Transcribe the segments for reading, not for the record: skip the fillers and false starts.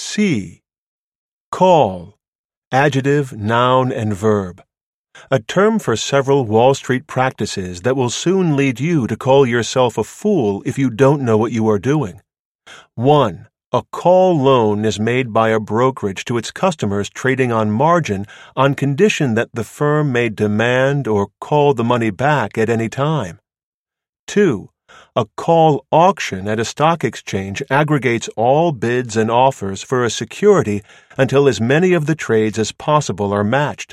C. Call. Adjective, noun, and verb. A term for several Wall Street practices that will soon lead you to call yourself a fool if you don't know what you are doing. 1. A call loan is made by a brokerage to its customers trading on margin on condition that the firm may demand or call the money back at any time. 2. A call auction at a stock exchange aggregates all bids and offers for a security until as many of the trades as possible are matched.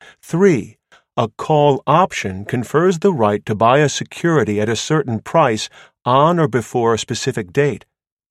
3. A call option confers the right to buy a security at a certain price on or before a specific date.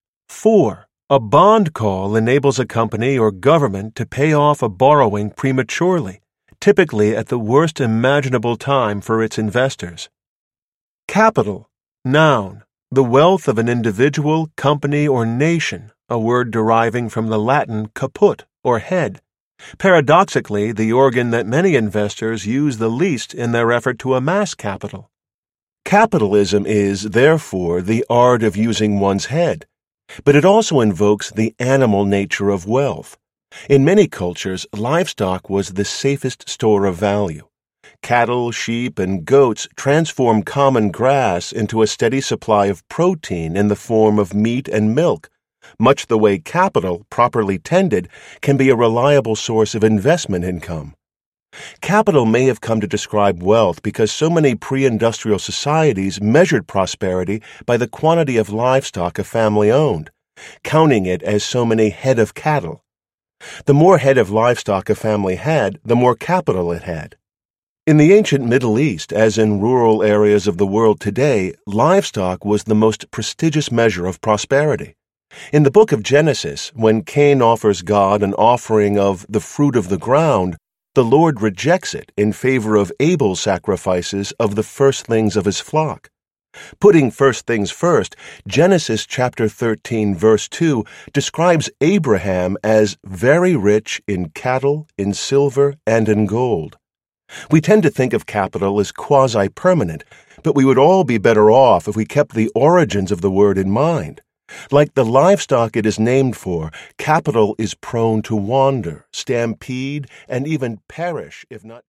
4. A bond call enables a company or government to pay off a borrowing prematurely, typically at the worst imaginable time for its investors. Capital. Noun. The wealth of an individual, company, or nation, a word deriving from the Latin caput, or head. Paradoxically, the organ that many investors use the least in their effort to amass capital. Capitalism is, therefore, the art of using one's head, but it also invokes the animal nature of wealth. In many cultures, livestock was the safest store of value. Cattle, sheep, and goats transform common grass into a steady supply of protein in the form of meat and milk, much the way capital, properly tended, can be a reliable source of investment income. Capital may have come to describe wealth because so many pre-industrial societies measured prosperity by the quantity of livestock a family owned, counting it as so many head of cattle. The more head of livestock a family had, the more capital it had. In the ancient Middle East, as in rural areas of the world today, livestock was the most prestigious measure of prosperity. In the book of Genesis, when Cain offers God an offering of the fruit of the ground, the Lord rejects it in favor of Abel's sacrifices of the firstlings of his flock. Putting first things first, Genesis chapter 13, verse 2 describes Abraham as very rich in cattle, in silver, and in gold. We tend to think of capital as quasi-permanent, but we would all be better off if we kept the origins of the word in mind. Like the livestock it is named for, capital is prone to wander, stampede, and even perish if not